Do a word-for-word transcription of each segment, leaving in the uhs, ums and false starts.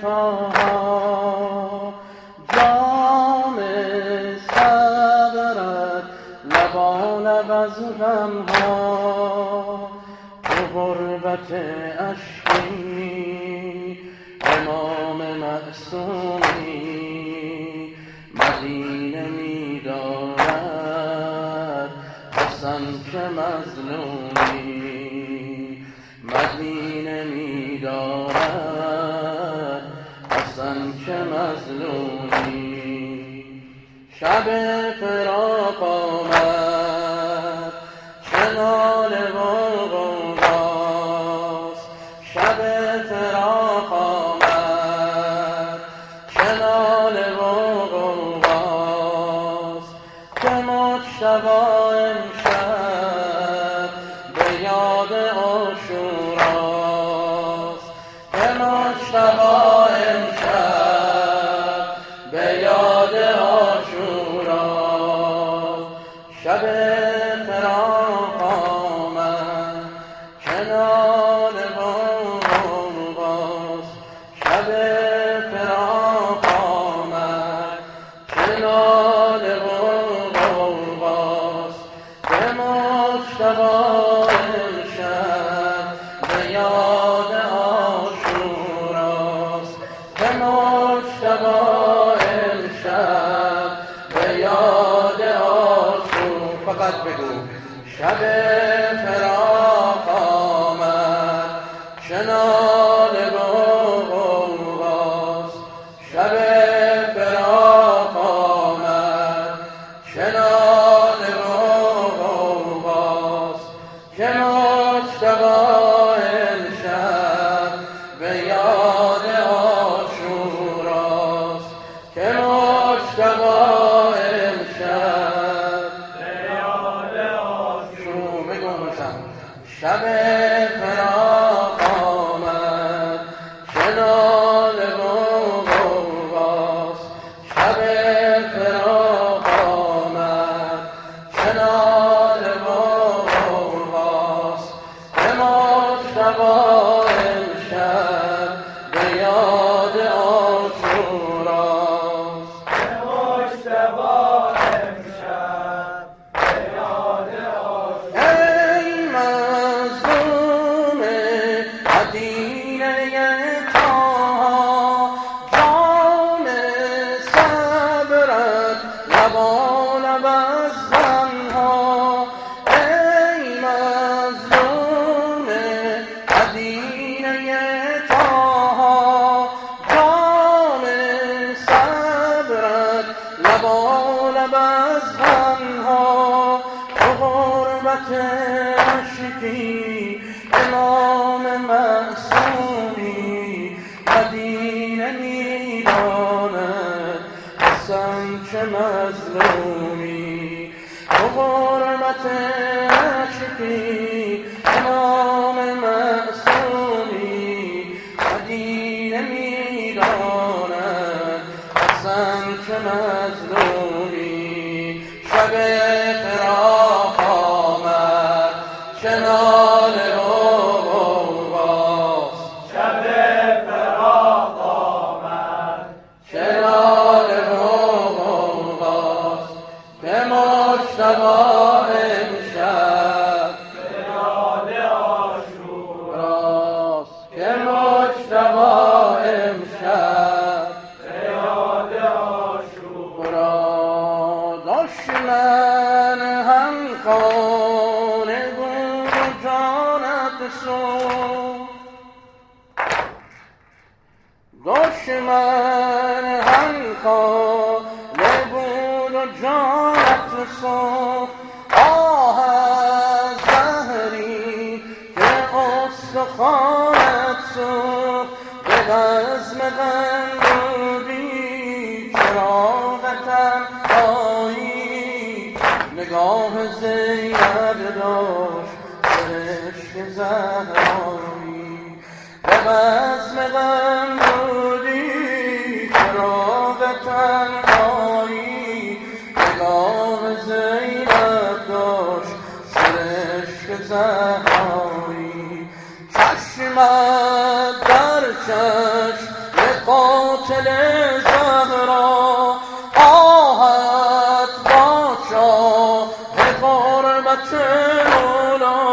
تاها جام صبرت لبان از غمها تو غربت عشقی امام معصومی مدینه می دارد حسن که مظلومی مدینه می دارد حسن که مظلومی شب فراق آمد چه ناله و غوغاست شب فراق آمد چه ناله و غوغاست که مجتبی امشب به یاد عاشوراست که مجتبی امشب به یاد عاشوراست شب فراق آمد چه ناله و غوغاست شب فراق آمد چه ناله و غوغاست که مجتبی امشب به یاد عاشوراست که مجتبی امشب به یاد عاشور فقط بگو شب فراق آمد چه ناله و غوغاست شب فراق آمد چه ناله و غوغاست که مجتبی امشب به یاد عاشوراست که مجتبی امشب به یاد عاشور بگو مثلا شب فراق آمد چه ناله و غوغاست شب فراق آمد چه ناله و غوغاست که مجتبی امشب به یاد عاشوراست که مجتبی امشب به یاد عاشوراست ای مظلوم مدینه تاها جام صبرت لبان از غمها ای مظلوم مدینه تاها جام صبرت لبان از غمها تو غربت عشقی امام معصومی مدینه می داند حسن چه مظلومی تو غربت عشقی امام معصومی مدینه می داند حسن چه مظلومی شب فراق آمد چه ناله و غوغاست شب فراق آمد چه ناله و غوغاست که مجتبی امشب به یاد عاشوراست که مجتبی امشب به یاد عاشوراست دشمن هم خانه بود و جانت سوخت دشمن هم خانه بود و جانت سوخت آه از زهری که استخوانت سوخت به بزم غمرودی چراغ تنهایی نگاه زینب داشت سرشک زهرایی به بزم غمرودی چراغ تنهایی نگاه زینب داشت سرشک زهرایی چشمت در چشم قاتل زهرا آهت با شاه غربت مولا.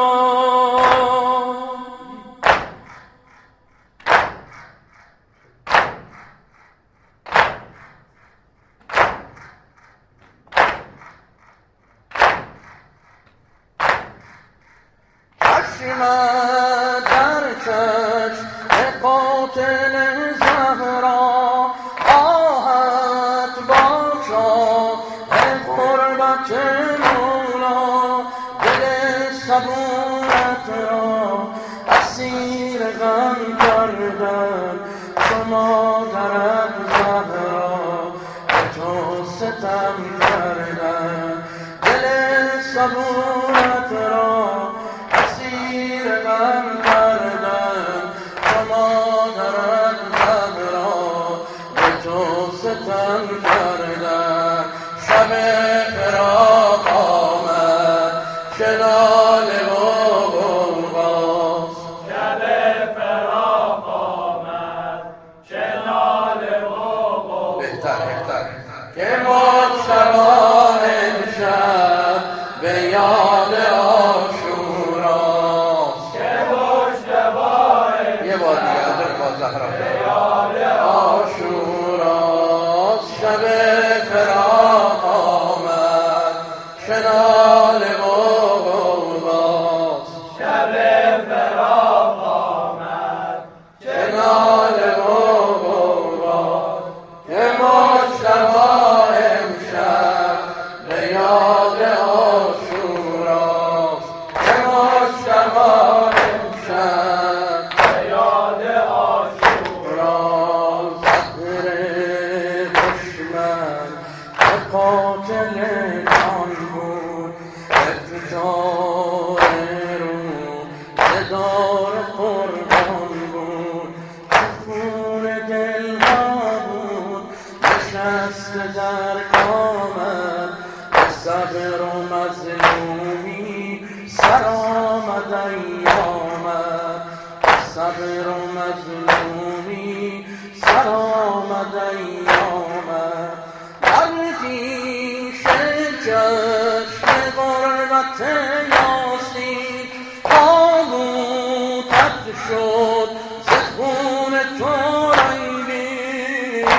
چشم در چشم قاتل زهرا آهت با شاه غربت مولا. دل صبورت را اسیر غم کردن چو مادرت زهرا به تو ستم کردن. دل صبورت را اسیر غم کردن چو مادرت زهرا به تو ستم کردن. شب فراق آمد چه ناله و غوغاست. شب فراق آمد چه ناله و غوغاست. بهتر بهتر که مجتبی امشب به یاد عاشوراست. که مجتبی یه بار دیگه از با زهرا به یاد عاشوراست. شب فراق آمد چه ناله و غوغاست. شب فراق آمد چه ناله و غوغاست. که مجتبی امشب به یاد عاشوراست. که مجتبی امشب به یاد عاشوراست. زهر دشمن به قاتل جان بود. افتخار رو زدار قربان بود. خون دل ها بود نشسته در کامت. به صبر و مظلومی سر آمد ایامت. به صبر و مظلومی سر آمد ایامت. در پیش چشم غربت یاسین آلودت شد ز خون تو رنگین.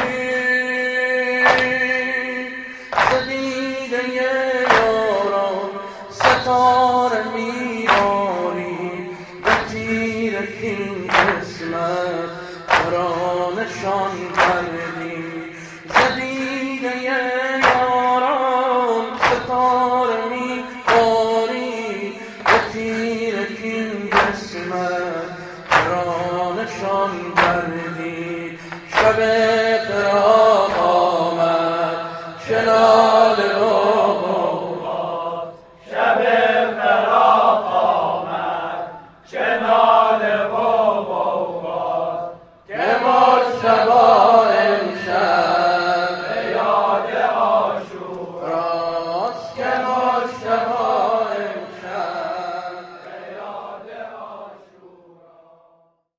ز دیده یاران ستاره می‌بارید به تیر کین قسمت تو را نشان کردی. ز دیده یاران ستاره می‌بارید به تیر کین قسمت تو را نشان کردی. شب فراق آمد چه